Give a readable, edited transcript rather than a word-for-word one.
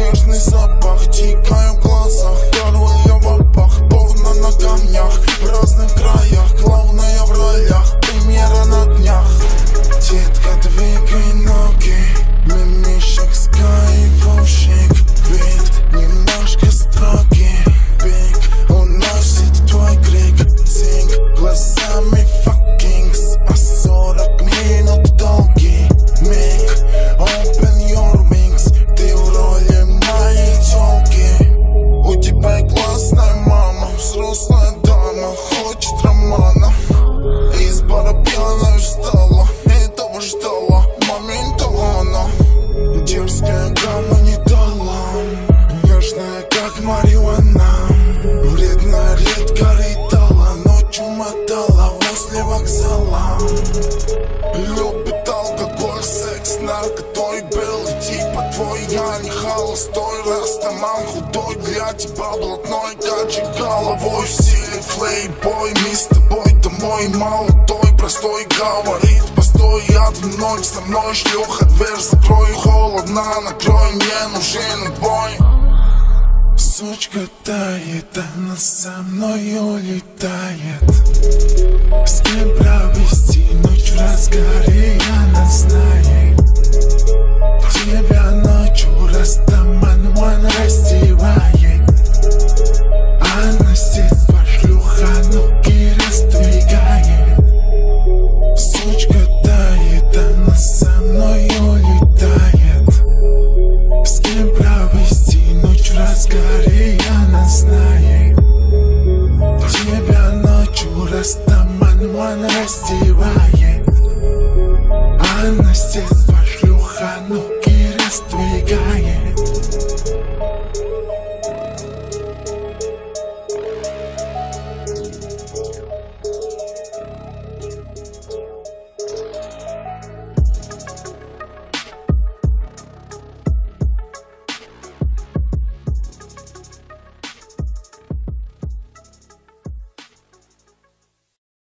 нежный запах, дикая в глазах. Первый я в опах, порно на камнях. В разных краях, главное в ролях. Премьера на днях. Детка, двигай ноги, мимишек, скайфовщик. Вид немножко строгий, биг уносит твой крик. Цинк глазами факингс, а 40 минут долгий миг. Open your wings, ты в роли моей тёлки. У тебя классная мама, взрослая дама, хочет романа. Из бара пьяная встала, этого ждала момента она. Дерзкая гамма не дала, нежная как марихуана. Вредная редко летала, ночью мотала возле вокзала. Любит алкоголь, секс, нарко, той белый типа твой. Я не холостой, растаман худой, для тебя блатной. Качай головой в силе, флейбой. Мы с тобой домой, молодой, простой. Говорит, постой, одну ночь со мной. Шлюха, дверь закрой, холодно накрой. Мне нужен бой. Сучка тает, она со мной улетает. С кем провести ночь в разгаре, она знает. Тебя ночью растаман, он раздевает. Она с детства шлюха, ноги раздвигает. Сучка тает, она со мной улетает. С кем провести ночь в разгаре, она знает. Тебя ночью растаман, он раздевает. Она с детства